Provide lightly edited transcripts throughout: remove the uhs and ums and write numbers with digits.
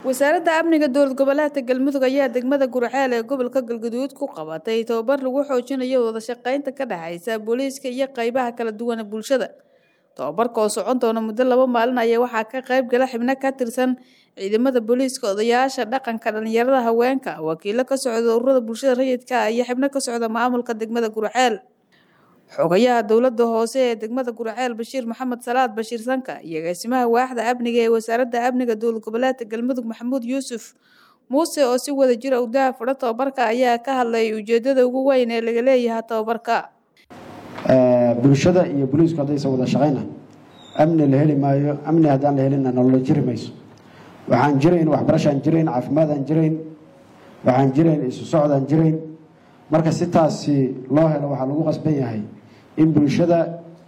wasaaradda amniga dowlad goboleedka Galmudug ayaa degmada Gurceel ee gobolka Galgaduud ku qabatay tababar lagu xoojinayo wada shaqaynta ka dhaxaysa booliiska iyo qaybaha kala duwan ee bulshada. Tababarka oo socon doona muddo 2 maalin ayaa waxaa ka qayb gala xubno ka tirsan ciidamada booliiska, odayaasha dhaqanka, dhalinyarada, haweenka, wakiilo ka socda ururada bulshada rayidka ah iyo xubno ka socda maamulka degmada Gurceel. xogayaha dowladda hoose ee degmada Gurceel Bashiir Maxamed Salaad Bashiir Sanka iyo agaasimaha waaxda amniga ee wasaaradda amniga dowlad goboleedka Galmudug Maxamuud Yuusuf Muuse oo si wada jir ah u daafur tababarka ayaa ka hadlay ujeedada ugu weyn ee laga leeyahay tababarka. bulshada iyo booliisku haday soo wada shaqeynaa amni la heli maayo, amni hadaan la helina nolol jiri mayso. waxaan jireen waxbarashaan jireen, caafimaadaan jireen, waxaan jireen isu socdaan jireen. marka si taasi loo helo waxa lagu qasban yahay in bulshada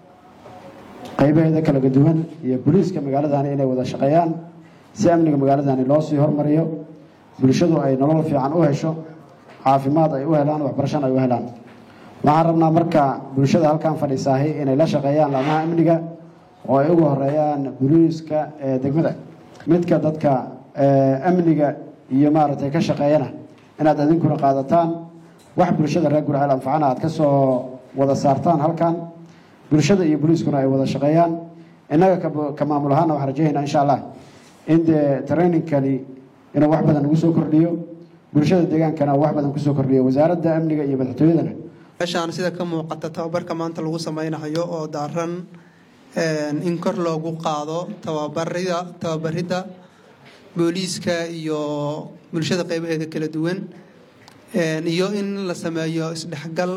qaybaheeda kala duwan iyo booliiska magaaladani inay wada shaqeeyaan si amniga magaaladani loo sii hormariyo, bulshadu ay nolol fiican u hesho, caafimaad ay u helaan, waxbarasho ay u helaan. waxaan rabnaa marka bulshada halkan fadhiisaahay inay la shaqeeyaan laamaha amniga oo ay ugu horeeyaan booliiska degmada. midka dadka amniga iyo maaragtay ka shaqeeyana inaad adinkuna qaadataan wax bulshada reer Gurceel anfacana aad ka soo wada saartaan halkan, bulshada iyo booliiskuna ay wada shaqeeyaan. innaga ka maamul ahaan waxaan rajaynaynaa insha Allah in training-kani inuu wax badan ugu soo kordhiyo, bulshada deegaankana wax badan ku soo kordhiyo, wasaaradda amniga iyo madaxtooyadana meeshaan sida ka muuqata tababarka maanta lagu sameynayo oo daaran in kor loogu qaado tababarida booliiska iyo bulshada qaybaheeda kala duwan iyo in la sameeyo isdhexgal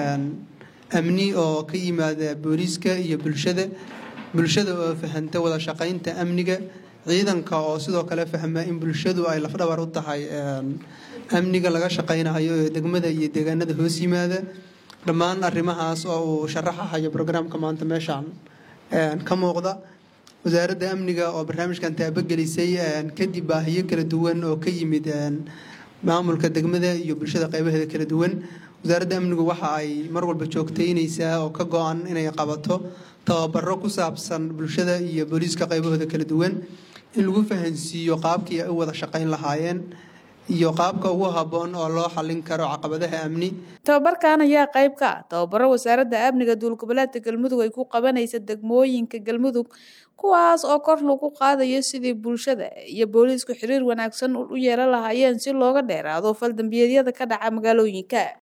amni oo ka yimaada booliiska iyo bulshada oo fahanta wada shaqaynta amniga, ciidanka oo sidoo kale fahma in bulshadu ay lafdhabar u tahay amniga laga shaqaynayo ee degmada iyo deegaanada hoos yimaada. dhammaan arrimahaas oo uu sharaxayo programka maanta meeshaan ka muuqda. wasaaradda amniga oo barnaamijkan taabagelisay kadib baahiyo kala duwan oo ka yimid maamulka degmada iyo bulshada qaybaheeda kala duwan. wasaaradda amnigu waxa ay mar walba joogteynaysaa oo ka go'an inay qabato tababaro ku saabsan bulshada iyo booliiska qaybahooda kala duwan in lagu fahansiiyo qaabkii ay u wada shaqayn lahaayeen iyo qaabka ugu habboon oo loo xallin karo caqabadaha amni. tababarkan ayaa qayb ka ah tababaro wasaaradda amniga dowlad goboleedka Galmudug ay ku qabanaysa degmooyinka Galmudug, kuwaas oo kor lagu qaadayo sidii bulshada iyo booliisku xiriir wanaagsan u yeelan lahaayeen si looga dheeraado fal dambiyeedyada ka dhaca magaalooyinka.